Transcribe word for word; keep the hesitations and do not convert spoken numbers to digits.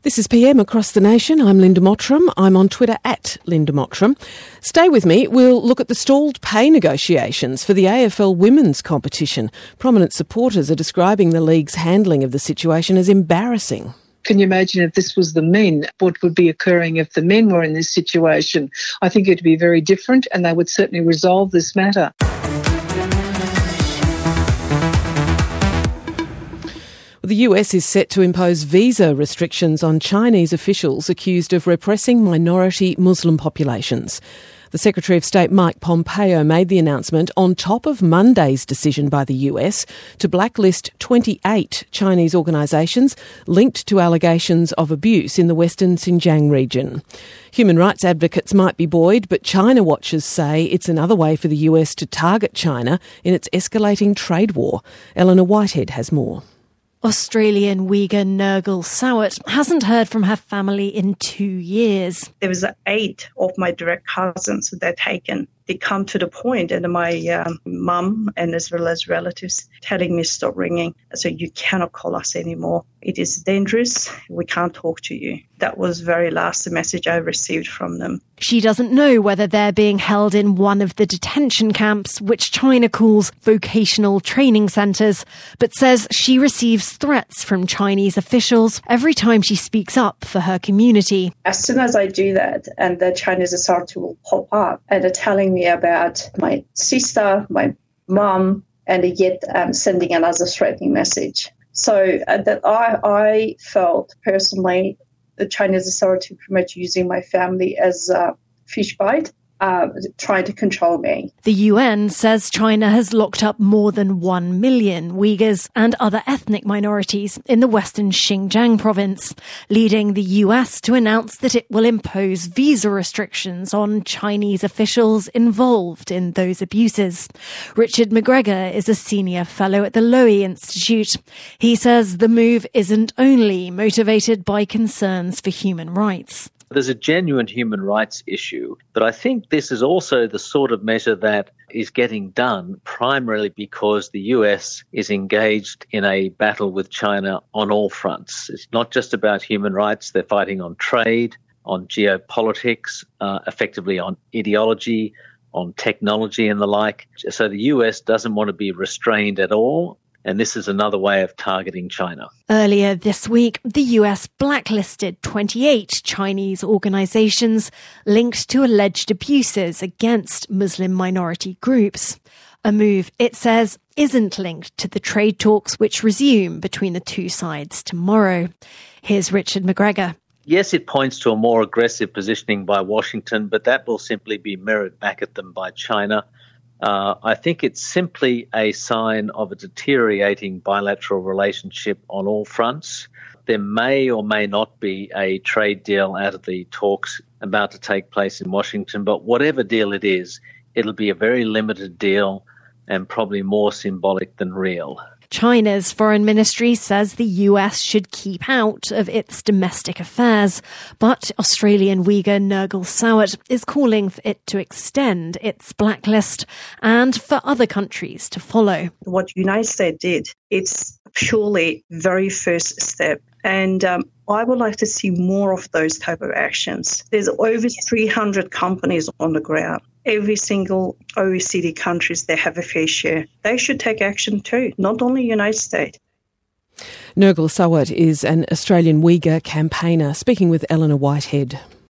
This is P M across the nation. I'm Linda Mottram. I'm on Twitter at Linda Mottram. Stay with me. We'll look at the stalled pay negotiations for the A F L women's competition. Prominent supporters are describing the league's handling of the situation as embarrassing. Can you imagine if this was the men, what would be occurring if the men were in this situation? I think it would be very different, and they would certainly resolve this matter. The U S is set to impose visa restrictions on Chinese officials accused of repressing minority Muslim populations. The Secretary of State Mike Pompeo made the announcement on top of Monday's decision by the U S to blacklist twenty-eight Chinese organisations linked to allegations of abuse in the western Xinjiang region. Human rights advocates might be buoyed, but China watchers say it's another way for the U S to target China in its escalating trade war. Eleanor Whitehead has more. Australian Uyghur Nurgal Sawat hasn't heard from her family in two years. There was eight of my direct cousins that they're taken. They come to the point, and my um, mum and as well as relatives telling me stop ringing. So you cannot call us anymore. It is dangerous. We can't talk to you. That was very last message I received from them. She doesn't know whether they're being held in one of the detention camps, which China calls vocational training centres, but says she receives threats from Chinese officials every time she speaks up for her community. As soon as I do that, and the Chinese authority will pop up and they're telling me about my sister, my mum, and yet um, sending another threatening message. So uh, that I, I felt personally the Chinese authority pretty much using my family as a fish bite, uh, trying to control me. The U N says China has locked up more than one million Uyghurs and other ethnic minorities in the western Xinjiang province, leading the U S to announce that it will impose visa restrictions on Chinese officials involved in those abuses. Richard McGregor is a senior fellow at the Lowy Institute. He says the move isn't only motivated by concerns for human rights. There's a genuine human rights issue, but I think this is also the sort of measure that is getting done primarily because the U S is engaged in a battle with China on all fronts. It's not just about human rights. They're fighting on trade, on geopolitics, uh, effectively on ideology, on technology and the like. So the U S doesn't want to be restrained at all. And this is another way of targeting China. Earlier this week, the U S blacklisted twenty-eight Chinese organisations linked to alleged abuses against Muslim minority groups. A move, it says, isn't linked to the trade talks which resume between the two sides tomorrow. Here's Richard McGregor. Yes, it points to a more aggressive positioning by Washington, but that will simply be mirrored back at them by China. Uh, I think it's simply a sign of a deteriorating bilateral relationship on all fronts. There may or may not be a trade deal out of the talks about to take place in Washington, but whatever deal it is, it'll be a very limited deal and probably more symbolic than real. China's foreign ministry says the U S should keep out of its domestic affairs, but Australian Uyghur Nurgal Sawat is calling for it to extend its blacklist and for other countries to follow. What the United States did, it's purely very first step. And um, I would like to see more of those type of actions. There's over three hundred companies on the ground. Every single O E C D countries, they have a fair share. They should take action too, not only the United States. Nurgal Sawat is an Australian Uyghur campaigner speaking with Eleanor Whitehead.